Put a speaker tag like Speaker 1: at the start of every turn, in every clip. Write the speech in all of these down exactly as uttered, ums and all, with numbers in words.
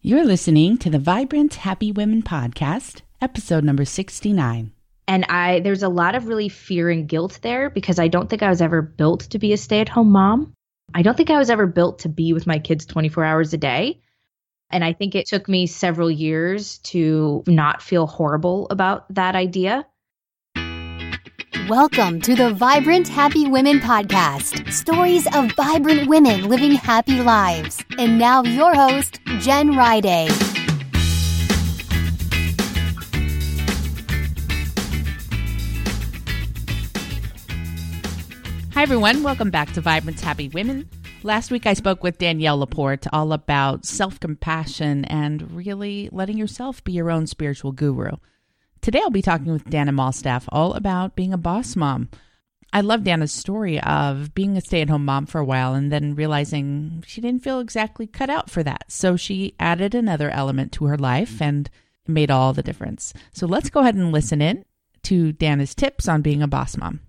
Speaker 1: You're listening to the Vibrant Happy Women podcast, episode number sixty-nine.
Speaker 2: And I there's a lot of really fear and guilt there because I don't think I was ever built to be a stay-at-home mom. I don't think I was ever built to be with my kids twenty-four hours a day. And I think it took me several years to not feel horrible about that idea.
Speaker 3: Welcome to the Vibrant Happy Women podcast. Stories of vibrant women living happy lives. And now your host, Jen Riday.
Speaker 1: Hi, everyone. Welcome back to Vibrant Happy Women. Last week, I spoke with Danielle Laporte all about self-compassion and really letting yourself be your own spiritual guru. Today, I'll be talking with Dana Malstaff all about being a boss mom. I love Dana's story of being a stay-at-home mom for a while and then realizing she didn't feel exactly cut out for that. So she added another element to her life and it made all the difference. So let's go ahead and listen in to Dana's tips on being a boss mom.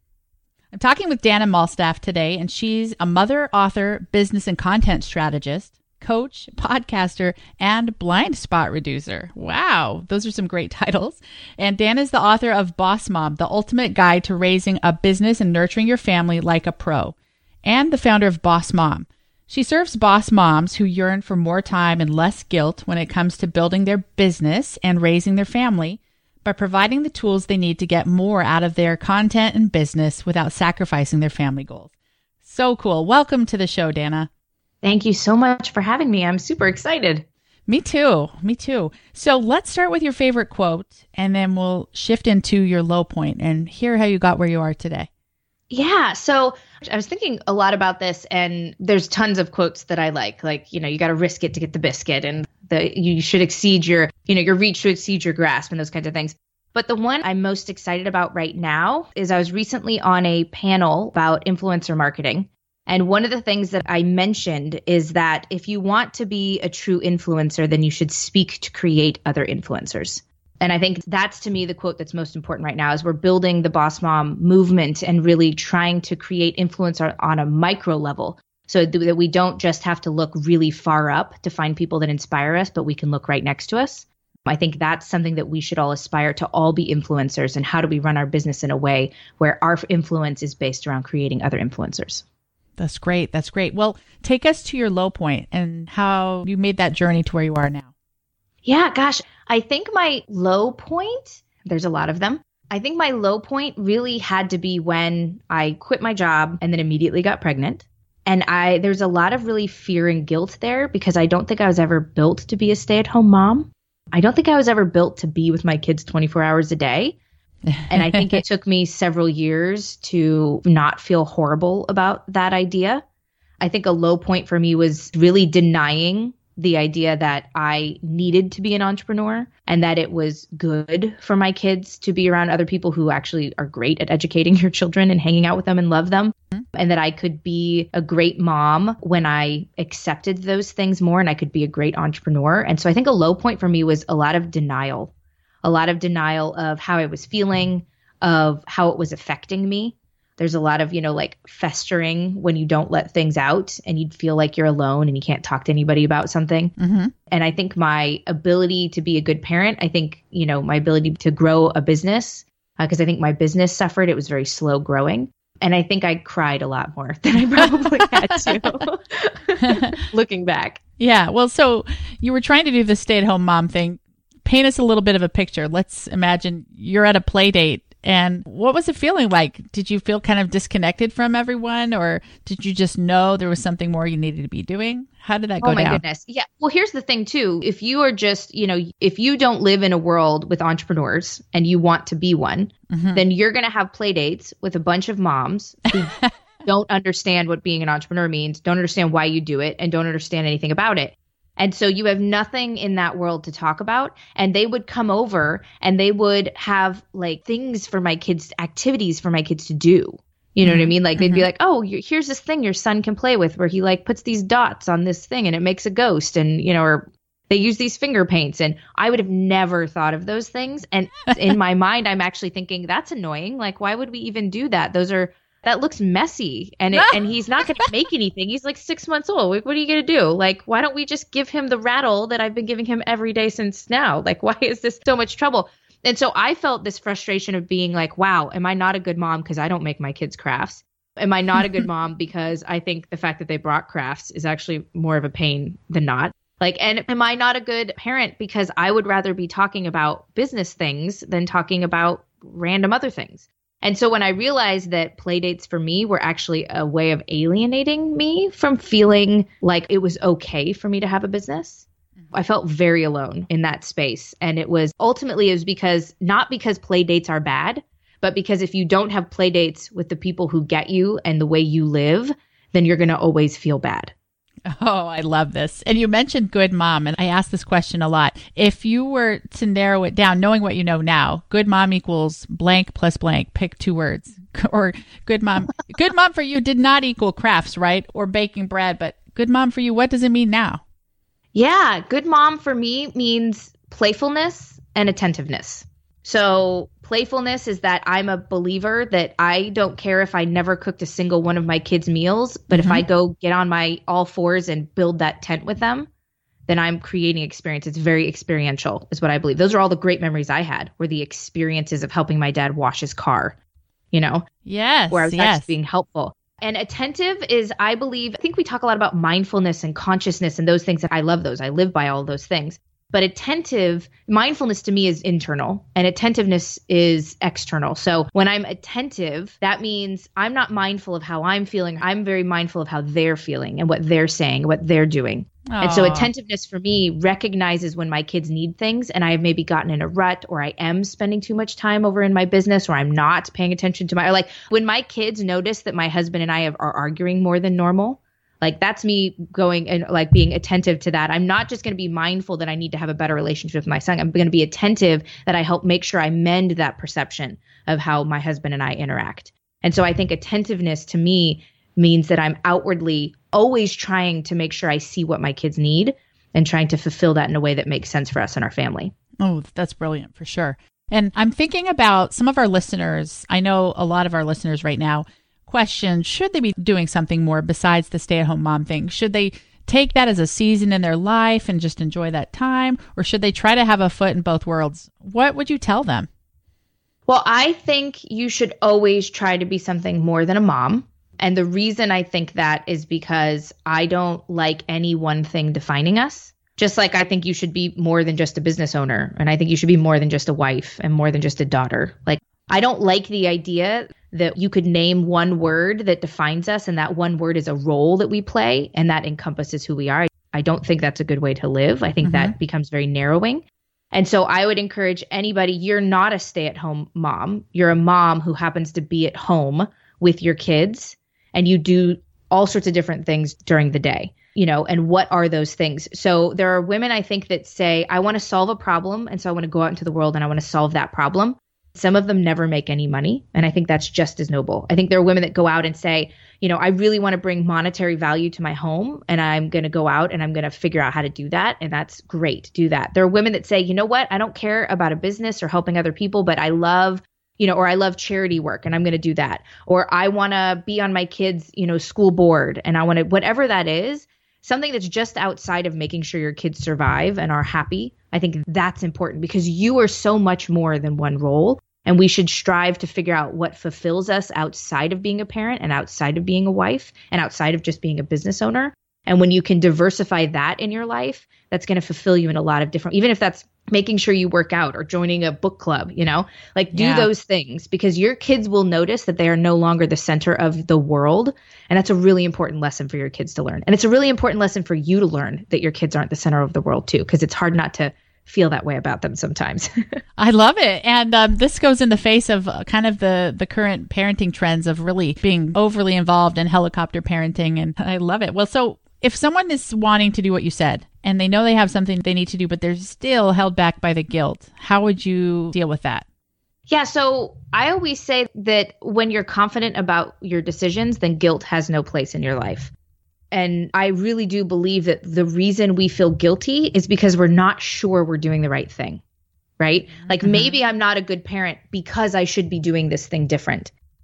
Speaker 1: I'm talking with Dana Malstaff today, and she's a mother, author, business and content strategist, coach, podcaster, and blind spot reducer. Wow, those are some great titles. And Dana is the author of Boss Mom, the ultimate guide to raising a business and nurturing your family like a pro, and the founder of Boss Mom. She serves boss moms who yearn for more time and less guilt when it comes to building their business and raising their family by providing the tools they need to get more out of their content and business without sacrificing their family goals. So cool. Welcome to the show, Dana.
Speaker 2: Thank you so much for having me. I'm super excited.
Speaker 1: Me too. Me too. So let's start with your favorite quote, and then we'll shift into your low point and hear how you got where you are today.
Speaker 2: Yeah. So I was thinking a lot about this, and there's tons of quotes that I like, like, you know, you got to risk it to get the biscuit, and the you should exceed your, you know, your reach should exceed your grasp, and those kinds of things. But the one I'm most excited about right now is I was recently on a panel about influencer marketing. And one of the things that I mentioned is that if you want to be a true influencer, then you should speak to create other influencers. And I think that's, to me, the quote that's most important right now is we're building the Boss Mom movement and really trying to create influence on a micro level so that we don't just have to look really far up to find people that inspire us, but we can look right next to us. I think that's something that we should all aspire to, all be influencers. And how do we run our business in a way where our influence is based around creating other influencers?
Speaker 1: That's great. That's great. Well, take us to your low point and how you made that journey to where you are now.
Speaker 2: Yeah, gosh, I think my low point, there's a lot of them. I think my low point really had to be when I quit my job and then immediately got pregnant. And I there's a lot of really fear and guilt there because I don't think I was ever built to be a stay-at-home mom. I don't think I was ever built to be with my kids twenty-four hours a day. And I think it took me several years to not feel horrible about that idea. I think a low point for me was really denying the idea that I needed to be an entrepreneur and that it was good for my kids to be around other people who actually are great at educating your children and hanging out with them and love them. Mm-hmm. And that I could be a great mom when I accepted those things more, and I could be a great entrepreneur. And so I think a low point for me was a lot of denial. A lot of denial of how I was feeling, of how it was affecting me. There's a lot of, you know, like festering when you don't let things out and you'd feel like you're alone and you can't talk to anybody about something. Mm-hmm. And I think my ability to be a good parent, I think, you know, my ability to grow a business, because uh, I think my business suffered. It was very slow growing. And I think I cried a lot more than I probably had to looking back.
Speaker 1: Yeah. Well, so you were trying to do the stay-at-home mom thing. Paint us a little bit of a picture. Let's imagine you're at a play date. And what was it feeling like? Did you feel kind of disconnected from everyone, or did you just know there was something more you needed to be doing? How did that go down?
Speaker 2: Oh my goodness. Yeah. Well, here's the thing too. If you are just, you know, if you don't live in a world with entrepreneurs and you want to be one, mm-hmm. then you're going to have play dates with a bunch of moms who don't understand what being an entrepreneur means, don't understand why you do it, and don't understand anything about it. And so you have nothing in that world to talk about. And they would come over and they would have like things for my kids, activities for my kids to do. You know mm-hmm. what I mean? Like they'd mm-hmm. be like, oh, here's this thing your son can play with where he like puts these dots on this thing and it makes a ghost. And, you know, or they use these finger paints. And I would have never thought of those things. And in my mind, I'm actually thinking that's annoying. Like, why would we even do that? Those are that looks messy and it, and he's not going to make anything. He's like six months old. Like, what are you going to do? Like, why don't we just give him the rattle that I've been giving him every day since now? Like, why is this so much trouble? And so I felt this frustration of being like, wow, am I not a good mom because I don't make my kids crafts? Am I not a good mom because I think the fact that they brought crafts is actually more of a pain than not? Like, and am I not a good parent because I would rather be talking about business things than talking about random other things? And so when I realized that play dates for me were actually a way of alienating me from feeling like it was okay for me to have a business, I felt very alone in that space. And it was ultimately it was because not because play dates are bad, but because if you don't have play dates with the people who get you and the way you live, then you're going to always feel bad.
Speaker 1: Oh, I love this. And you mentioned good mom, and I ask this question a lot. If you were to narrow it down, knowing what you know now, good mom equals blank plus blank, pick two words. Or good mom, good mom for you did not equal crafts, right? Or baking bread, but good mom for you, what does it mean now?
Speaker 2: Yeah, good mom for me means playfulness and attentiveness. So playfulness is that I'm a believer that I don't care if I never cooked a single one of my kids' meals, but mm-hmm. if I go get on my all fours and build that tent with them, then I'm creating experience. It's very experiential is what I believe. Those are all the great memories I had were the experiences of helping my dad wash his car, you know?
Speaker 1: Yes,
Speaker 2: where I was
Speaker 1: yes.
Speaker 2: actually being helpful. And attentive is, I believe, I think we talk a lot about mindfulness and consciousness and those things that I love those. I live by all those things. But attentive, mindfulness to me is internal and attentiveness is external. So when I'm attentive, that means I'm not mindful of how I'm feeling. I'm very mindful of how they're feeling and what they're saying, what they're doing. Aww. And so attentiveness for me recognizes when my kids need things and I have maybe gotten in a rut or I am spending too much time over in my business or I'm not paying attention to my, or like when my kids notice that my husband and I have, are arguing more than normal. Like that's me going and like being attentive to that. I'm not just going to be mindful that I need to have a better relationship with my son. I'm going to be attentive that I help make sure I mend that perception of how my husband and I interact. And so I think attentiveness to me means that I'm outwardly always trying to make sure I see what my kids need and trying to fulfill that in a way that makes sense for us and our family.
Speaker 1: Oh, that's brilliant for sure. And I'm thinking about some of our listeners. I know a lot of our listeners right now question, should they be doing something more besides the stay-at-home mom thing? Should they take that as a season in their life and just enjoy that time? Or should they try to have a foot in both worlds? What would you tell them?
Speaker 2: Well, I think you should always try to be something more than a mom. And the reason I think that is because I don't like any one thing defining us. Just like I think you should be more than just a business owner. And I think you should be more than just a wife and more than just a daughter. Like, I don't like the idea that you could name one word that defines us and that one word is a role that we play and that encompasses who we are. I don't think that's a good way to live. I think mm-hmm. that becomes very narrowing. And so I would encourage anybody, you're not a stay-at-home mom. You're a mom who happens to be at home with your kids and you do all sorts of different things during the day. You know, and what are those things? So there are women, I think, that say, I want to solve a problem. And so I want to go out into the world and I want to solve that problem. Some of them never make any money. And I think that's just as noble. I think there are women that go out and say, you know, I really want to bring monetary value to my home and I'm going to go out and I'm going to figure out how to do that. And that's great. Do that. There are women that say, you know what? I don't care about a business or helping other people, but I love, you know, or I love charity work and I'm going to do that. Or I want to be on my kids', you know, school board and I want to, whatever that is, something that's just outside of making sure your kids survive and are happy. I think that's important because you are so much more than one role. And we should strive to figure out what fulfills us outside of being a parent and outside of being a wife and outside of just being a business owner. And when you can diversify that in your life, that's going to fulfill you in a lot of different, even if that's making sure you work out or joining a book club, you know, like do yeah. those things because your kids will notice that they are no longer the center of the world. And that's a really important lesson for your kids to learn. And it's a really important lesson for you to learn that your kids aren't the center of the world too, because it's hard not to feel that way about them sometimes.
Speaker 1: I love it. And um, this goes in the face of uh, kind of the, the current parenting trends of really being overly involved in helicopter parenting. And I love it. Well, so if someone is wanting to do what you said and they know they have something they need to do, but they're still held back by the guilt, how would you deal with that?
Speaker 2: Yeah. So I always say that when you're confident about your decisions, then guilt has no place in your life. And I really do believe that the reason we feel guilty is because we're not sure we're doing the right thing, right? Like mm-hmm. maybe I'm not a good parent because I should be doing this thing different.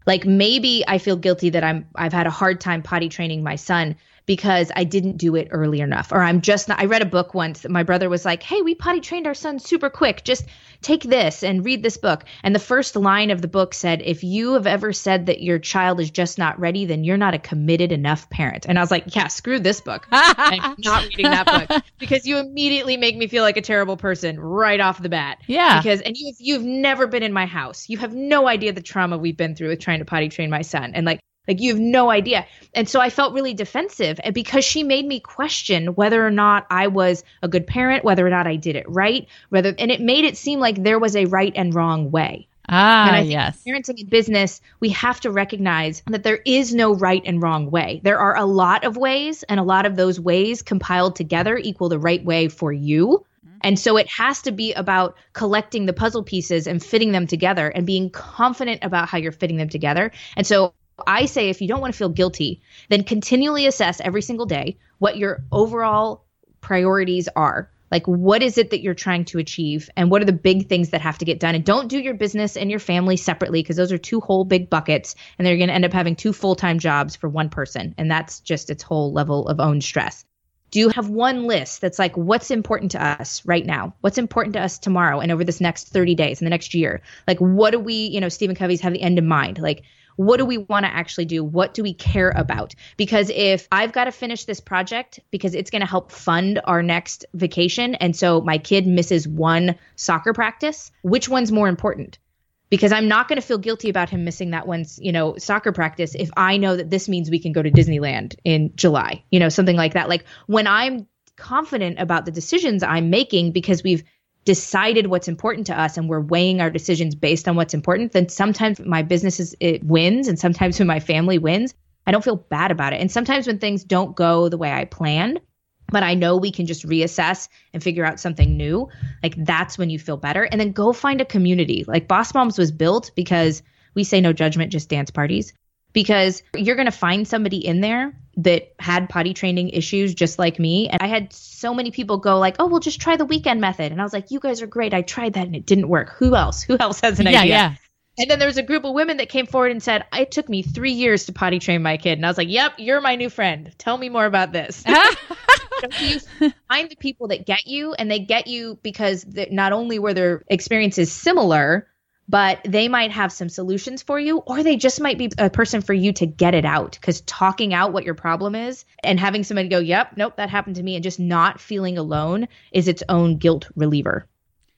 Speaker 2: Like maybe I feel guilty that I'm I've had a hard time potty training my son because I didn't do it early enough. Or I'm just not, I read a book once that my brother was like, hey, we potty trained our son super quick. Just take this and read this book. And the first line of the book said, if you have ever said that your child is just not ready, then you're not a committed enough parent. And I was like, yeah, screw this book. I'm not reading that book because you immediately make me feel like a terrible person right off the bat.
Speaker 1: Yeah.
Speaker 2: Because, and you've, you've never been in my house. You have no idea the trauma we've been through with trying to potty train my son. And like, Like you have no idea. And so I felt really defensive and because she made me question whether or not I was a good parent, whether or not I did it right, whether, and it made it seem like there was a right and wrong way.
Speaker 1: Ah,
Speaker 2: and I think
Speaker 1: yes.
Speaker 2: parenting in business, we have to recognize that there is no right and wrong way. There are a lot of ways, and a lot of those ways compiled together equal the right way for you. And so it has to be about collecting the puzzle pieces and fitting them together and being confident about how you're fitting them together. And so I say, if you don't want to feel guilty, then continually assess every single day what your overall priorities are. Like, what is it that you're trying to achieve? And what are the big things that have to get done? And don't do your business and your family separately, because those are two whole big buckets. And they're going to end up having two full-time jobs for one person. And that's just its whole level of own stress. Do you have one list that's like, what's important to us right now? What's important to us tomorrow and over this next thirty days and the next year? Like, what do we, you know, Stephen Covey's have the end in mind? Like, what do we want to actually do? What do we care about? Because if I've got to finish this project because it's going to help fund our next vacation, and so my kid misses one soccer practice, which one's more important? Because I'm not going to feel guilty about him missing that one's, you know, soccer practice if I know that this means we can go to Disneyland in July, you know, something like that. Like when I'm confident about the decisions I'm making because we've decided what's important to us and we're weighing our decisions based on what's important, then sometimes my business is, it wins. And sometimes when my family wins, I don't feel bad about it. And sometimes when things don't go the way I planned, but I know we can just reassess and figure out something new, like that's when you feel better. And then go find a community. Like Boss Moms was built because we say no judgment, just dance parties. Because you're going to find somebody in there that had potty training issues just like me. And I had so many people go like, oh, well, just try the weekend method. And I was like, you guys are great. I tried that and it didn't work. Who else? Who else has an
Speaker 1: yeah,
Speaker 2: idea?
Speaker 1: Yeah.
Speaker 2: And then there was a group of women that came forward and said, it took me three years to potty train my kid. And I was like, yep, you're my new friend. Tell me more about this. So you find the people that get you, and they get you because not only were their experiences similar, but they might have some solutions for you, or they just might be a person for you to get it out. Because talking out what your problem is and having somebody go, yep, nope, that happened to me, and just not feeling alone is its own guilt reliever.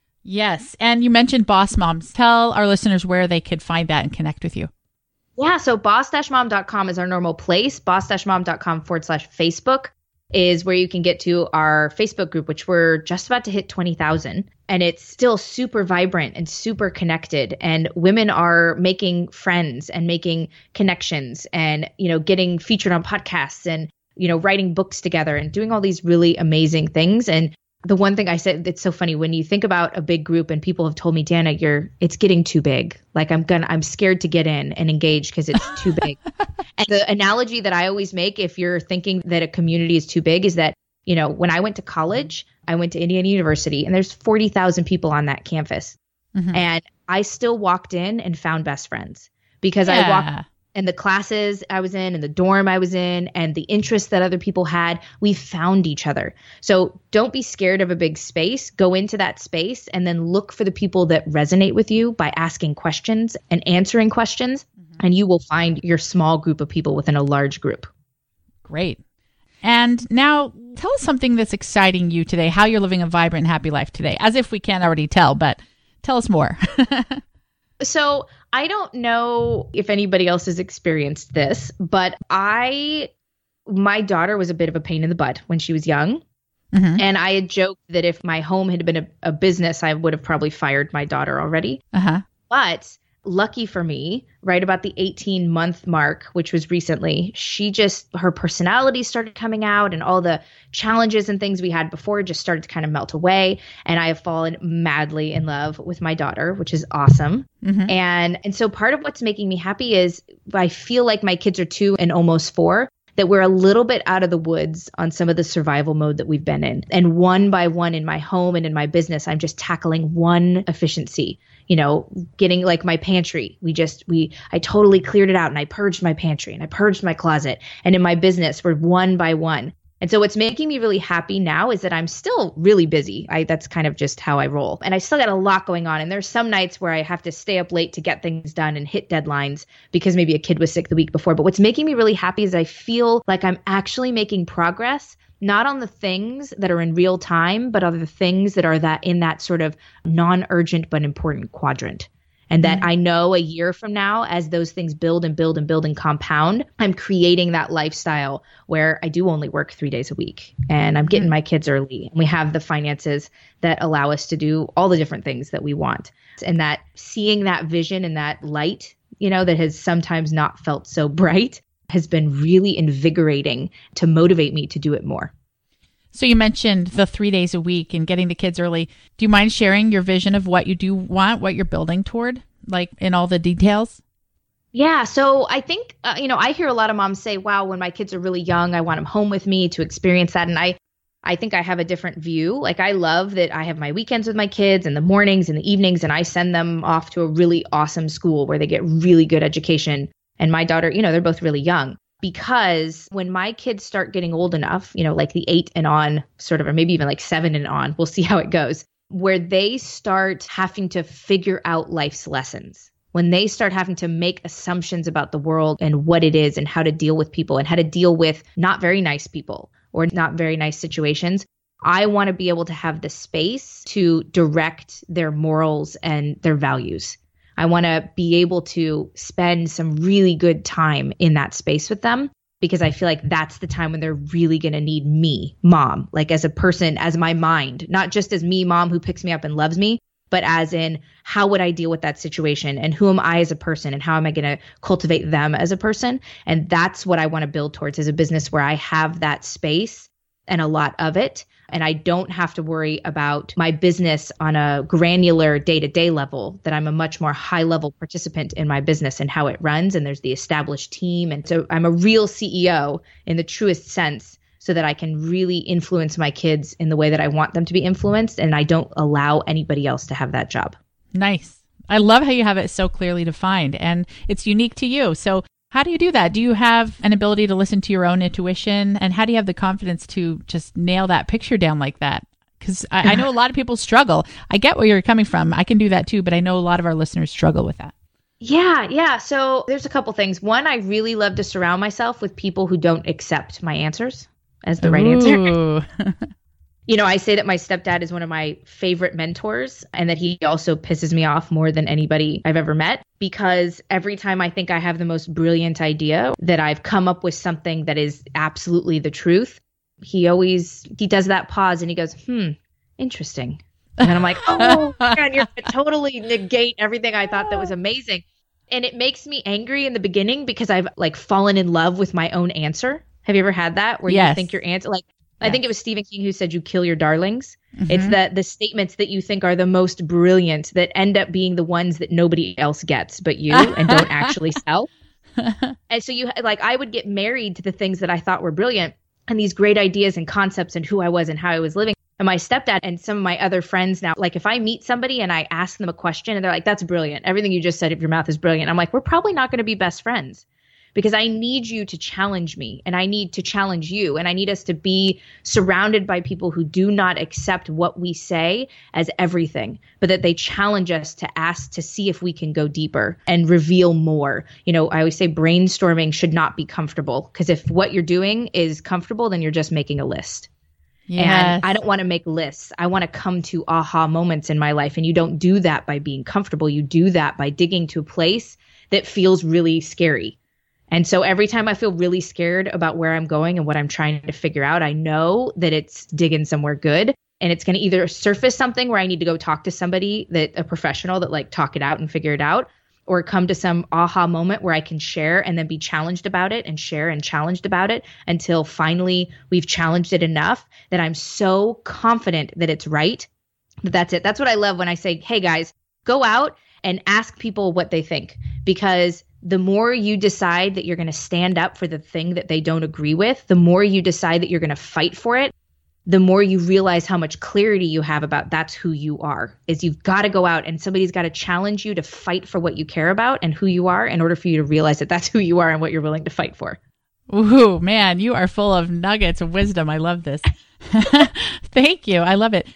Speaker 1: Yes. And you mentioned Boss Moms. Tell our listeners where they could find that and connect with you.
Speaker 2: Yeah. So boss dash mom dot com is our normal place. boss dash mom dot com forward slash Facebook is where you can get to our Facebook group, which we're just about to hit twenty thousand. And it's still super vibrant and super connected. And women are making friends and making connections and, you know, getting featured on podcasts and, you know, writing books together and doing all these really amazing things. And the one thing I said, it's so funny when you think about a big group and people have told me, Dana, you're, it's getting too big. Like I'm gonna, I'm scared to get in and engage because it's too big. And the analogy that I always make, if you're thinking that a community is too big, is that, you know, when I went to college, I went to Indiana University and there's forty thousand people on that campus. Mm-hmm. And I still walked in and found best friends because yeah. I walked in the classes I was in and the dorm I was in and the interests that other people had, we found each other. So don't be scared of a big space. Go into that space and then look for the people that resonate with you by asking questions and answering questions. Mm-hmm. And you will find your small group of people within a large group.
Speaker 1: Great. And now tell us something that's exciting you today, how you're living a vibrant and happy life today, as if we can't already tell, but tell us more.
Speaker 2: So I don't know if anybody else has experienced this, but I, my daughter was a bit of a pain in the butt when she was young. Mm-hmm. And I had joked that if my home had been a, a business, I would have probably fired my daughter already. Uh-huh. But lucky for me, right about the eighteen month mark, which was recently, she just, her personality started coming out and all the challenges and things we had before just started to kind of melt away. And I have fallen madly in love with my daughter, which is awesome. Mm-hmm. And, and so part of what's making me happy is I feel like my kids are two and almost four. that we're a little bit out of the woods on some of the survival mode that we've been in. And one by one in my home and in my business, I'm just tackling one efficiency, you know, getting like my pantry. We just, we, I totally cleared it out and I purged my pantry and I purged my closet. And in my business, we're one by one. And so what's making me really happy now is that I'm still really busy. I, that's kind of just how I roll. And I still got a lot going on. And there's some nights where I have to stay up late to get things done and hit deadlines because maybe a kid was sick the week before. But what's making me really happy is I feel like I'm actually making progress, not on the things that are in real time, but on the things that are that in that sort of non-urgent but important quadrant. And that mm-hmm. I know a year from now, as those things build and build and build and compound, I'm creating that lifestyle where I do only work three days a week and I'm getting mm-hmm. my kids early. And we have the finances that allow us to do all the different things that we want. And that seeing that vision and that light, you know, that has sometimes not felt so bright has been really invigorating to motivate me to do it more.
Speaker 1: So you mentioned the three days a week and getting the kids early. Do you mind sharing your vision of what you do want, what you're building toward, like in all the details?
Speaker 2: Yeah. So I think, uh, you know, I hear a lot of moms say, wow, when my kids are really young, I want them home with me to experience that. And I, I think I have a different view. Like I love that I have my weekends with my kids and the mornings and the evenings, and I send them off to a really awesome school where they get really good education. And my daughter, you know, they're both really young. Because when my kids start getting old enough, you know, like the eight and on sort of, or maybe even like seven and on, we'll see how it goes, where they start having to figure out life's lessons, when they start having to make assumptions about the world and what it is and how to deal with people and how to deal with not very nice people or not very nice situations, I want to be able to have the space to direct their morals and their values. I want to be able to spend some really good time in that space with them because I feel like that's the time when they're really going to need me, mom, like as a person, as my mind, not just as me, mom, who picks me up and loves me, but as in how would I deal with that situation and who am I as a person and how am I going to cultivate them as a person? And that's what I want to build towards, is a business where I have that space and a lot of it. And I don't have to worry about my business on a granular day-to-day level, that I'm a much more high-level participant in my business and how it runs. And there's the established team. And so I'm a real C E O in the truest sense, so that I can really influence my kids in the way that I want them to be influenced. And I don't allow anybody else to have that job.
Speaker 1: Nice. I love how you have it so clearly defined and it's unique to you. So how do you do that? Do you have an ability to listen to your own intuition? And how do you have the confidence to just nail that picture down like that? Because I, I know a lot of people struggle. I get where you're coming from. I can do that too, but I know a lot of our listeners struggle with that.
Speaker 2: Yeah, yeah. So there's a couple things. One, I really love to surround myself with people who don't accept my answers as the right
Speaker 1: Ooh.
Speaker 2: answer. You know, I say that my stepdad is one of my favorite mentors and that he also pisses me off more than anybody I've ever met, because every time I think I have the most brilliant idea, that I've come up with something that is absolutely the truth, he always, he does that pause and he goes, hmm, interesting. And then I'm like, oh, man, you're going to totally negate everything I thought that was amazing. And it makes me angry in the beginning because I've like fallen in love with my own answer. Have you ever had that where
Speaker 1: yes.
Speaker 2: you think your answer, like, I
Speaker 1: Yes.
Speaker 2: think it was Stephen King who said you kill your darlings.
Speaker 1: Mm-hmm.
Speaker 2: It's that the statements that you think are the most brilliant that end up being the ones that nobody else gets but you and don't actually sell. And so you like, I would get married to the things that I thought were brilliant and these great ideas and concepts and who I was and how I was living. And my stepdad and some of my other friends now, like if I meet somebody and I ask them a question and they're like, that's brilliant, everything you just said of your mouth is brilliant, I'm like, we're probably not going to be best friends. Because I need you to challenge me and I need to challenge you. And I need us to be surrounded by people who do not accept what we say as everything, but that they challenge us to ask to see if we can go deeper and reveal more. You know, I always say brainstorming should not be comfortable, because if what you're doing is comfortable, then you're just making a list.
Speaker 1: Yes.
Speaker 2: And I don't want to make lists. I want to come to aha moments in my life. And you don't do that by being comfortable. You do that by digging to a place that feels really scary. And so every time I feel really scared about where I'm going and what I'm trying to figure out, I know that it's digging somewhere good. And it's going to either surface something where I need to go talk to somebody, that a professional that like talk it out and figure it out, or come to some aha moment where I can share and then be challenged about it and share and challenged about it until finally we've challenged it enough that I'm so confident that it's right. That that's it. That's what I love when I say, hey guys, go out and ask people what they think, because the more you decide that you're going to stand up for the thing that they don't agree with, the more you decide that you're going to fight for it, the more you realize how much clarity you have about that's who you are. Is you've got to go out and somebody's got to challenge you to fight for what you care about and who you are in order for you to realize that that's who you are and what you're willing to fight for.
Speaker 1: Ooh, man, you are full of nuggets of wisdom. I love this. Thank you. I love it.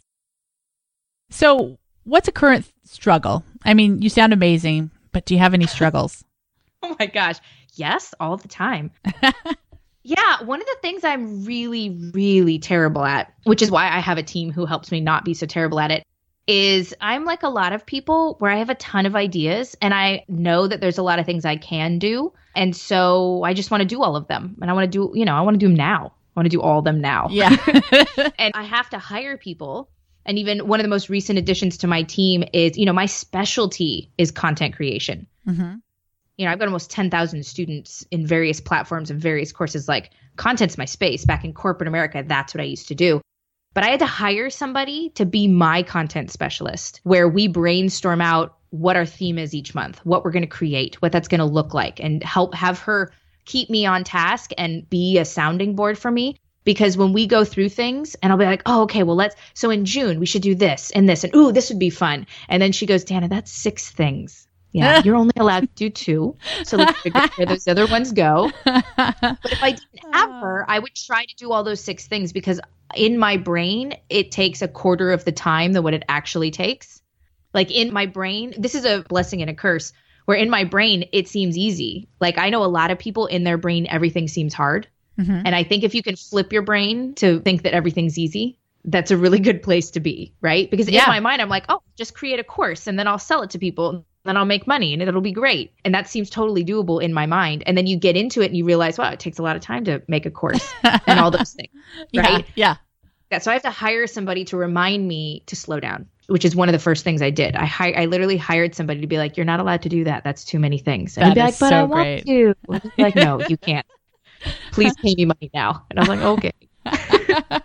Speaker 1: So what's a current struggle? I mean, you sound amazing, but do you have any struggles?
Speaker 2: Oh my gosh. Yes, all the time. Yeah, one of the things I'm really, really terrible at, which is why I have a team who helps me not be so terrible at it, is I'm like a lot of people where I have a ton of ideas and I know that there's a lot of things I can do. And so I just want to do all of them. And I want to do, you know, I want to do them now. I want to do all of them now.
Speaker 1: Yeah.
Speaker 2: And I have to hire people. And even one of the most recent additions to my team is, you know, my specialty is content creation.
Speaker 1: Mm-hmm.
Speaker 2: You know, I've got almost ten thousand students in various platforms and various courses. Like, content's my space. Back in corporate America, that's what I used to do. But I had to hire somebody to be my content specialist, where we brainstorm out what our theme is each month, what we're going to create, what that's going to look like, and help have her keep me on task and be a sounding board for me. Because when we go through things and I'll be like, oh, okay, well, let's, so in June, we should do this and this, and ooh, this would be fun. And then she goes, Dana, that's six things. Yeah, you're only allowed to do two. So let's figure out where those other ones go. But if I didn't have her, I would try to do all those six things because in my brain, it takes a quarter of the time than what it actually takes. Like in my brain, this is a blessing and a curse, where in my brain, it seems easy. Like I know a lot of people in their brain, everything seems hard. Mm-hmm. And I think if you can flip your brain to think that everything's easy, that's a really good place to be, right? Because yeah. in my mind, I'm like, oh, just create a course and then I'll sell it to people. Then I'll make money and it'll be great. And that seems totally doable in my mind. And then you get into it and you realize, wow, it takes a lot of time to make a course and all those things, right?
Speaker 1: Yeah,
Speaker 2: yeah. So I have to hire somebody to remind me to slow down, which is one of the first things I did. I hi- I literally hired somebody to be like, you're not allowed to do that. That's too many things. And
Speaker 1: that
Speaker 2: I'd be like, but
Speaker 1: so
Speaker 2: I want
Speaker 1: great.
Speaker 2: to. And I'd be like, no, you can't. Please pay me money now. And I was like, okay.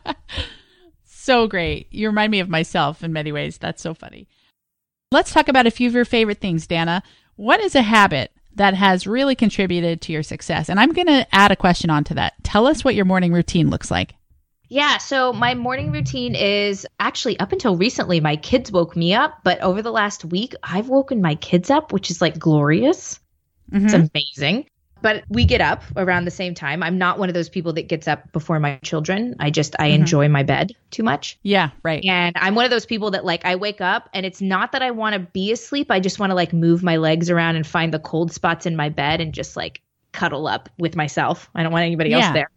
Speaker 1: So great. You remind me of myself in many ways. That's so funny. Let's talk about a few of your favorite things, Dana. What is a habit that has really contributed to your success? And I'm going to add a question onto that. Tell us what your morning routine looks like.
Speaker 2: Yeah, so my morning routine is actually up until recently, my kids woke me up. But over the last week, I've woken my kids up, which is like glorious. Mm-hmm. It's amazing. But we get up around the same time. I'm not one of those people that gets up before my children. I just, I mm-hmm. enjoy my bed too much.
Speaker 1: Yeah, right.
Speaker 2: And I'm one of those people that like, I wake up and it's not that I want to be asleep. I just want to like move my legs around and find the cold spots in my bed and just like cuddle up with myself. I don't want anybody yeah. else there.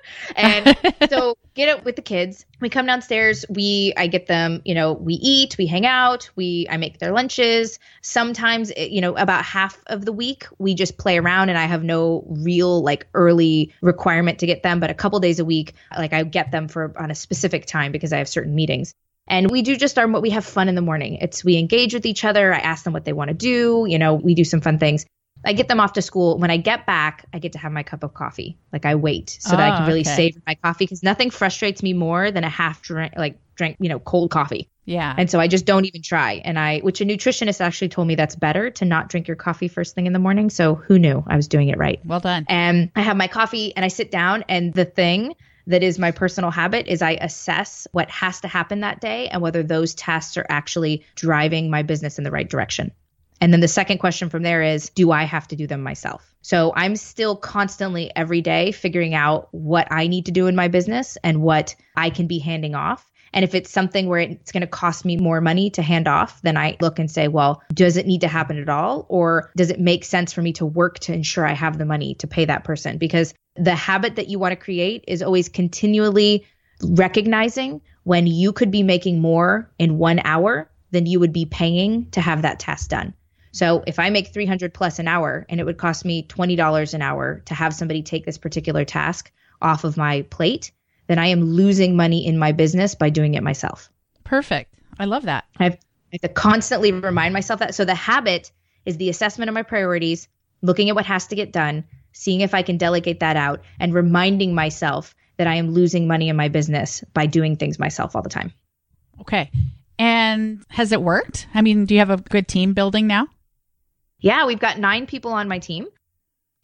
Speaker 2: And so get up with the kids. We come downstairs. We, I get them, you know, we eat, we hang out, we, I make their lunches. Sometimes, you know, about half of the week, we just play around and I have no real like early requirement to get them. But a couple days a week, like I get them for on a specific time because I have certain meetings. And we do just our, we have fun in the morning. It's, we engage with each other. I ask them what they want to do. You know, we do some fun things. I get them off to school. When I get back, I get to have my cup of coffee. Like I wait so oh, that I can really okay. savor my coffee because nothing frustrates me more than a half drink, like drink, you know, cold coffee.
Speaker 1: Yeah.
Speaker 2: And so I just don't even try. And I, which a nutritionist actually told me that's better to not drink your coffee first thing in the morning. So who knew I was doing it right?
Speaker 1: Well done.
Speaker 2: And I have my coffee and I sit down and the thing that is my personal habit is I assess what has to happen that day and whether those tasks are actually driving my business in the right direction. And then the second question from there is, do I have to do them myself? So I'm still constantly every day figuring out what I need to do in my business and what I can be handing off. And if it's something where it's going to cost me more money to hand off, then I look and say, well, does it need to happen at all? Or does it make sense for me to work to ensure I have the money to pay that person? Because the habit that you want to create is always continually recognizing when you could be making more in one hour than you would be paying to have that task done. So if I make three hundred plus an hour and it would cost me twenty dollars an hour to have somebody take this particular task off of my plate, then I am losing money in my business by doing it myself.
Speaker 1: Perfect. I love that.
Speaker 2: I have, I have to constantly remind myself that. So the habit is the assessment of my priorities, looking at what has to get done, seeing if I can delegate that out, and reminding myself that I am losing money in my business by doing things myself all the time.
Speaker 1: Okay. And has it worked? I mean, do you have a good team building now?
Speaker 2: Yeah, we've got nine people on my team.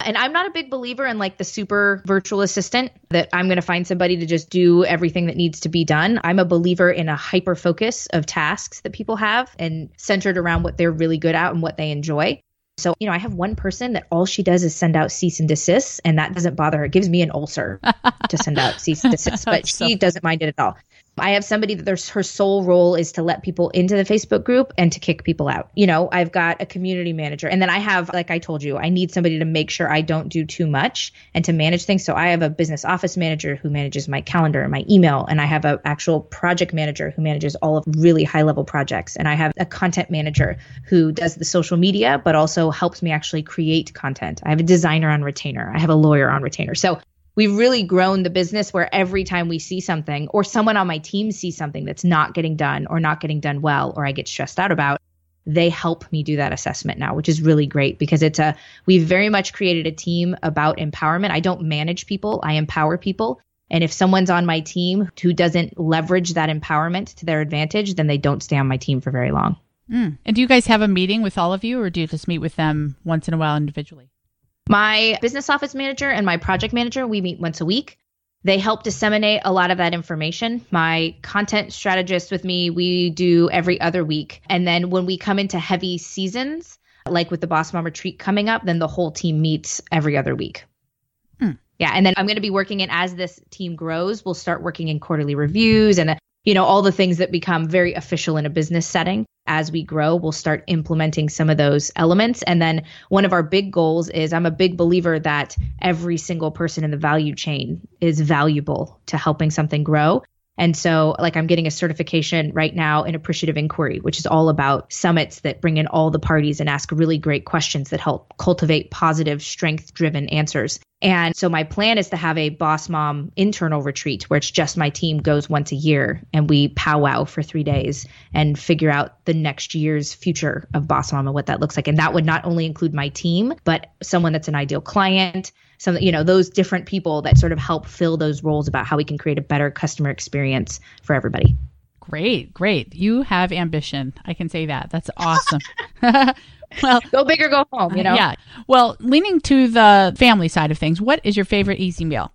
Speaker 2: And I'm not a big believer in like the super virtual assistant that I'm going to find somebody to just do everything that needs to be done. I'm a believer in a hyper focus of tasks that people have and centered around what they're really good at and what they enjoy. So, you know, I have one person that all she does is send out cease and desist, and that doesn't bother her. It gives me an ulcer to send out cease and desist, but she doesn't mind it at all. I have somebody that there's her sole role is to let people into the Facebook group and to kick people out. You know, I've got a community manager, and then I have, like I told you, I need somebody to make sure I don't do too much and to manage things. So I have a business office manager who manages my calendar and my email, and I have an actual project manager who manages all of really high level projects. And I have a content manager who does the social media, but also helps me actually create content. I have a designer on retainer. I have a lawyer on retainer. So we've really grown the business where every time we see something or someone on my team sees something that's not getting done or not getting done well, or I get stressed out about, they help me do that assessment now, which is really great because it's a, we've very much created a team about empowerment. I don't manage people, I empower people. And if someone's on my team who doesn't leverage that empowerment to their advantage, then they don't stay on my team for very long.
Speaker 1: Mm. And do you guys have a meeting with all of you, or do you just meet with them once in a while individually?
Speaker 2: My business office manager and my project manager, we meet once a week. They help disseminate a lot of that information. My content strategist with me, we do every other week. And then when we come into heavy seasons, like with the Boss Mom Retreat coming up, then the whole team meets every other week. Mm. Yeah. And then I'm going to be working in, as this team grows, we'll start working in quarterly reviews and, you know, all the things that become very official in a business setting. As we grow, we'll start implementing some of those elements. And then one of our big goals is, I'm a big believer that every single person in the value chain is valuable to helping something grow. And so like I'm getting a certification right now in appreciative inquiry, which is all about summits that bring in all the parties and ask really great questions that help cultivate positive, strength-driven answers. And so my plan is to have a Boss Mom internal retreat where it's just my team goes once a year and we powwow for three days and figure out the next year's future of Boss Mom and what that looks like. And that would not only include my team, but someone that's an ideal client, some, you know, those different people that sort of help fill those roles about how we can create a better customer experience for everybody.
Speaker 1: Great, great. You have ambition. I can say that. That's awesome. Well,
Speaker 2: go big or go home, you know?
Speaker 1: Yeah. Well, leaning to the family side of things, what is your favorite easy meal?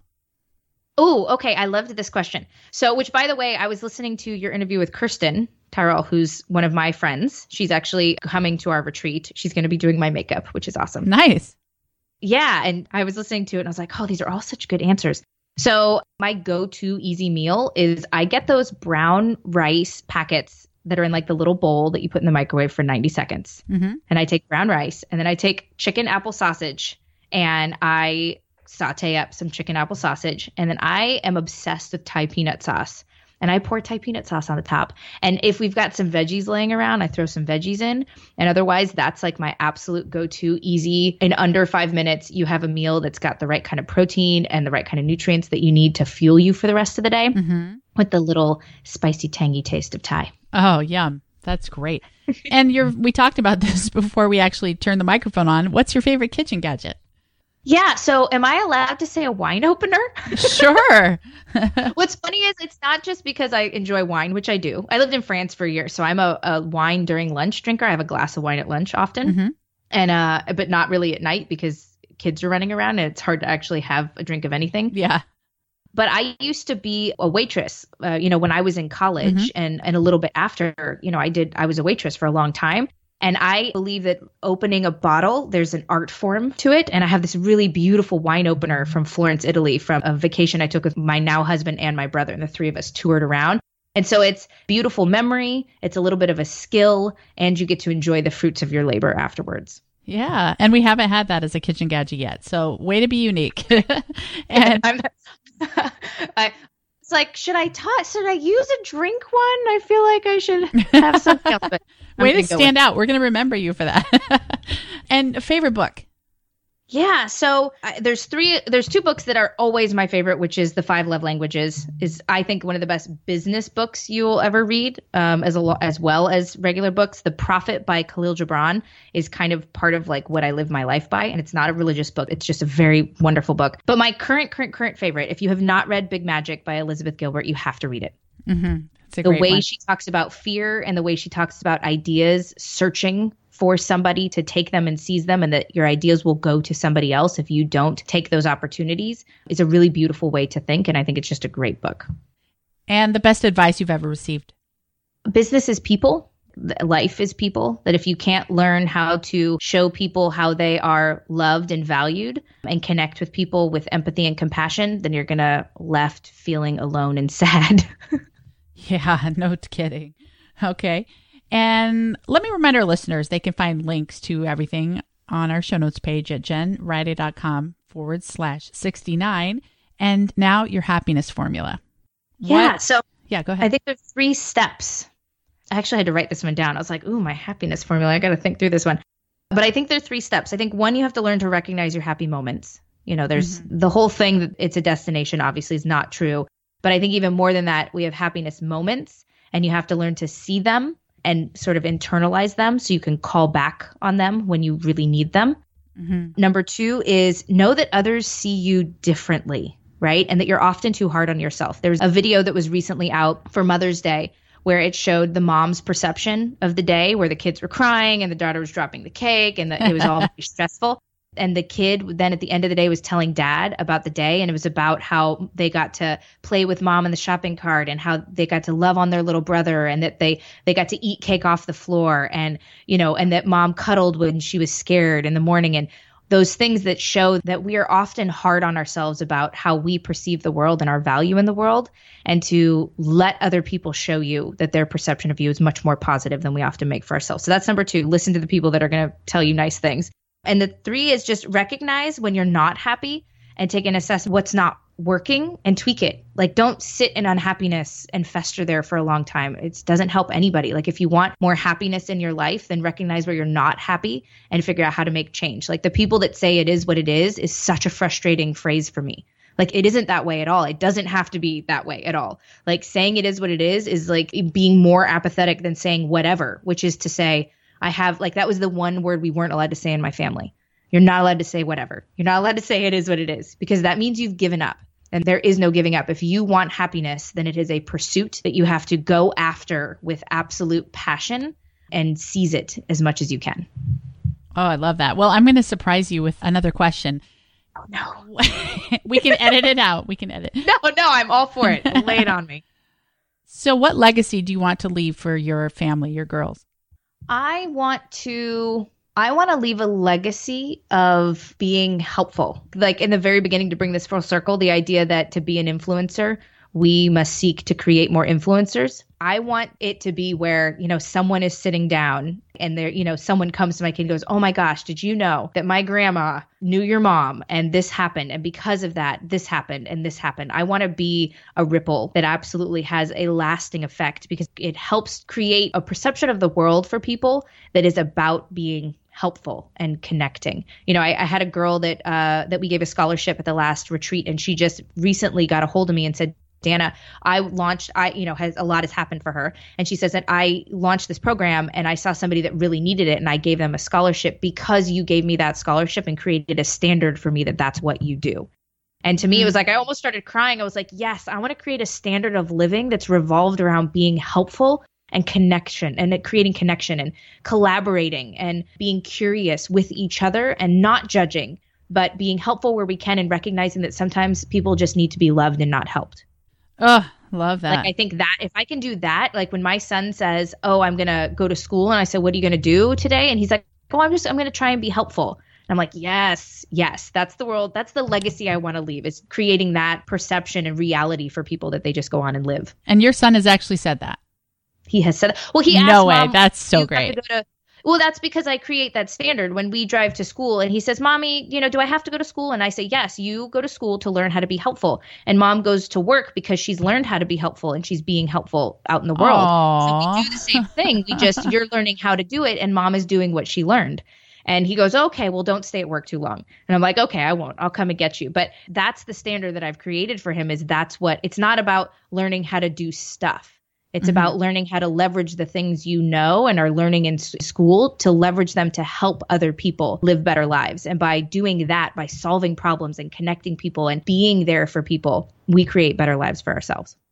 Speaker 2: Oh, okay. I loved this question. So, which by the way, I was listening to your interview with Kirsten Tyrell, who's one of my friends. She's actually coming to our retreat. She's going to be doing my makeup, which is awesome.
Speaker 1: Nice.
Speaker 2: Yeah. And I was listening to it and I was like, oh, these are all such good answers. So my go-to easy meal is I get those brown rice packets that are in like the little bowl that you put in the microwave for ninety seconds. Mm-hmm. And I take brown rice and then I take chicken apple sausage and I saute up some chicken apple sausage. And then I am obsessed with Thai peanut sauce. And I pour Thai peanut sauce on the top. And if we've got some veggies laying around, I throw some veggies in. And otherwise, that's like my absolute go-to, easy. In under five minutes, you have a meal that's got the right kind of protein and the right kind of nutrients that you need to fuel you for the rest of the day, mm-hmm. with the little spicy, tangy taste of Thai.
Speaker 1: Oh, yum. That's great. And you're, we talked about this before we actually turned the microphone on. What's your favorite kitchen gadget?
Speaker 2: Yeah. So am I allowed to say a wine opener?
Speaker 1: Sure.
Speaker 2: What's funny is it's not just because I enjoy wine, which I do. I lived in France for a year, so I'm a, a wine during lunch drinker. I have a glass of wine at lunch often, mm-hmm. and uh, but not really at night because kids are running around and it's hard to actually have a drink of anything.
Speaker 1: Yeah.
Speaker 2: But I used to be a waitress, uh, you know, when I was in college mm-hmm. and, and a little bit after, you know, I did, I was a waitress for a long time. And I believe that opening a bottle, there's an art form to it. And I have this really beautiful wine opener from Florence, Italy, from a vacation I took with my now husband and my brother. And the three of us toured around. And so it's beautiful memory. It's a little bit of a skill. And you get to enjoy the fruits of your labor afterwards.
Speaker 1: Yeah. And we haven't had that as a kitchen gadget yet. So way to be unique. And
Speaker 2: I'm, I, it's like, should I toss? Should I use a drink one? I feel like I should have something else. But
Speaker 1: way to stand out. We're going to remember you for that. And a favorite book?
Speaker 2: Yeah. So uh, there's three, there's two books that are always my favorite, which is The Five Love Languages, is I think one of the best business books you will ever read, um, as a lo- as well as regular books. The Prophet by Khalil Gibran is kind of part of like what I live my life by. And it's not a religious book. It's just a very wonderful book. But my current, current, current favorite, if you have not read Big Magic by Elizabeth Gilbert, you have to read it.
Speaker 1: Mm-hmm.
Speaker 2: The way one. she talks about fear and the way she talks about ideas searching force somebody to take them and seize them, and that your ideas will go to somebody else if you don't take those opportunities, is a really beautiful way to think. And I think it's just a great book.
Speaker 1: And the best advice you've ever received?
Speaker 2: Business is people. Life is people. That if you can't learn how to show people how they are loved and valued and connect with people with empathy and compassion, then you're going to left feeling alone and sad.
Speaker 1: Yeah, no kidding. Okay. And let me remind our listeners, they can find links to everything on our show notes page at jenriday.com forward slash 69. And now your happiness formula.
Speaker 2: Yeah.
Speaker 1: What?
Speaker 2: So
Speaker 1: yeah, go ahead.
Speaker 2: I think there's three steps. I actually had to write this one down. I was like, ooh, my happiness formula. I got to think through this one. But I think there are three steps. I think one, you have to learn to recognize your happy moments. You know, there's mm-hmm. the whole thing that it's a destination obviously is not true. But I think even more than that, we have happiness moments, and you have to learn to see them and sort of internalize them so you can call back on them when you really need them. Mm-hmm. Number two is know that others see you differently, right? And that you're often too hard on yourself. There's a video that was recently out for Mother's Day where it showed the mom's perception of the day, where the kids were crying and the daughter was dropping the cake and the, it was all very stressful. And the kid then at the end of the day was telling dad about the day. And it was about how they got to play with mom in the shopping cart and how they got to love on their little brother, and that they, they got to eat cake off the floor, and, you know, and that mom cuddled when she was scared in the morning. And those things that show that we are often hard on ourselves about how we perceive the world and our value in the world, and to let other people show you that their perception of you is much more positive than we often make for ourselves. So that's number two. Listen to the people that are going to tell you nice things. And the three is just recognize when you're not happy and take an assess what's not working and tweak it. Like, don't sit in unhappiness and fester there for a long time. It doesn't help anybody. Like, if you want more happiness in your life, then recognize where you're not happy and figure out how to make change. Like, the people that say it is what it is is such a frustrating phrase for me. Like, it isn't that way at all. It doesn't have to be that way at all. Like, saying it is what it is is like being more apathetic than saying whatever, which is to say, I have, like, that was the one word we weren't allowed to say in my family. You're not allowed to say whatever. You're not allowed to say it is what it is, because that means you've given up. And there is no giving up. If you want happiness, then it is a pursuit that you have to go after with absolute passion and seize it as much as you can.
Speaker 1: Oh, I love that. Well, I'm going to surprise you with another question.
Speaker 2: Oh, no.
Speaker 1: We can edit it out. We can edit.
Speaker 2: No, no, I'm all for it. Lay it on me.
Speaker 1: So what legacy do you want to leave for your family, your girls?
Speaker 2: I want to... I want to leave a legacy of being helpful. Like, in the very beginning, to bring this full circle, the idea that to be an influencer, we must seek to create more influencers. I want it to be where, you know, someone is sitting down and there, you know, someone comes to my kid and goes, oh my gosh, did you know that my grandma knew your mom and this happened? And because of that, this happened and this happened. I want to be a ripple that absolutely has a lasting effect, because it helps create a perception of the world for people that is about being helpful and connecting. You know, I, I had a girl that uh, that we gave a scholarship at the last retreat, and she just recently got a hold of me and said, Dana, I launched, I, you know, has a lot has happened for her. And she says that I launched this program and I saw somebody that really needed it, and I gave them a scholarship because you gave me that scholarship and created a standard for me that that's what you do. And to me, it was like, I almost started crying. I was like, yes, I want to create a standard of living that's revolved around being helpful and connection, and creating connection and collaborating and being curious with each other and not judging, but being helpful where we can, and recognizing that sometimes people just need to be loved and not helped.
Speaker 1: Oh, love that.
Speaker 2: Like, I think that if I can do that, like when my son says, oh, I'm going to go to school, and I said, what are you going to do today? And he's like, oh, I'm just, I'm going to try and be helpful. And I'm like, yes, yes, that's the world. That's the legacy I want to leave, is creating that perception and reality for people that they just go on and live.
Speaker 1: And your son has actually said that.
Speaker 2: He has said, well, he asked,
Speaker 1: no way.
Speaker 2: Mom,
Speaker 1: That's so great.
Speaker 2: To to, well, that's because I create that standard when we drive to school, and he says, Mommy, you know, do I have to go to school? And I say, yes, you go to school to learn how to be helpful. And Mom goes to work because she's learned how to be helpful and she's being helpful out in the world.
Speaker 1: Aww.
Speaker 2: So we do the same thing. We just, you're learning how to do it, and Mom is doing what she learned. And he goes, okay, well, don't stay at work too long. And I'm like, okay, I won't. I'll come and get you. But that's the standard that I've created for him, is that's what, it's not about learning how to do stuff. It's mm-hmm. about learning how to leverage the things you know and are learning in s- school to leverage them to help other people live better lives. And by doing that, by solving problems and connecting people and being there for people, we create better lives for ourselves.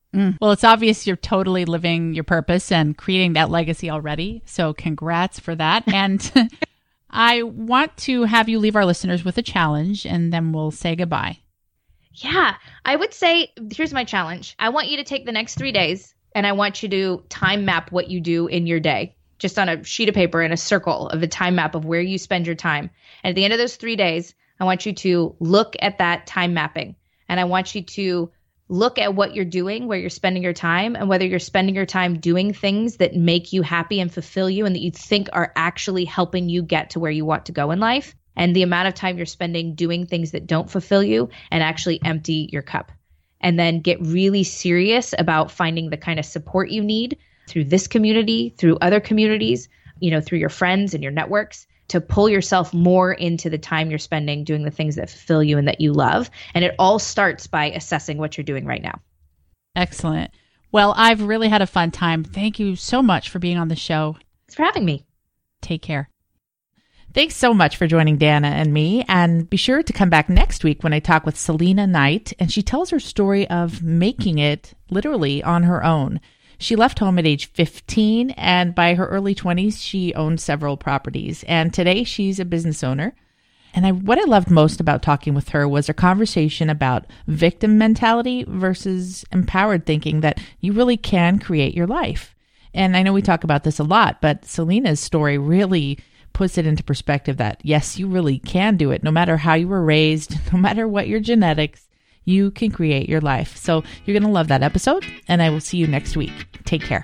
Speaker 1: Mm. Well, it's obvious you're totally living your purpose and creating that legacy already. So congrats for that. And I want to have you leave our listeners with a challenge, and then we'll say goodbye.
Speaker 2: Yeah, I would say, here's my challenge. I want you to take the next three days and I want you to time map what you do in your day, just on a sheet of paper in a circle of a time map of where you spend your time. And at the end of those three days, I want you to look at that time mapping, and I want you to look at what you're doing, where you're spending your time, and whether you're spending your time doing things that make you happy and fulfill you and that you think are actually helping you get to where you want to go in life, and the amount of time you're spending doing things that don't fulfill you and actually empty your cup. And then get really serious about finding the kind of support you need through this community, through other communities, you know, through your friends and your networks, to pull yourself more into the time you're spending doing the things that fulfill you and that you love. And it all starts by assessing what you're doing right now.
Speaker 1: Excellent. Well, I've really had a fun time. Thank you so much for being on the show.
Speaker 2: Thanks for having me.
Speaker 1: Take care. Thanks so much for joining Dana and me. And be sure to come back next week when I talk with Selena Knight, and she tells her story of making it literally on her own. She left home at age fifteen, and by her early twenties, she owned several properties. And today, she's a business owner. And I, what I loved most about talking with her was her conversation about victim mentality versus empowered thinking, that you really can create your life. And I know we talk about this a lot, but Selena's story really puts it into perspective that, yes, you really can do it. No matter how you were raised, no matter what your genetics, you can create your life. So you're going to love that episode, and I will see you next week. Take care.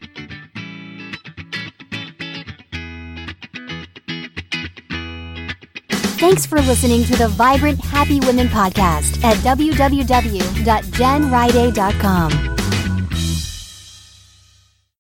Speaker 3: Thanks for listening to the Vibrant Happy Women podcast at w w w dot jen ride dot com.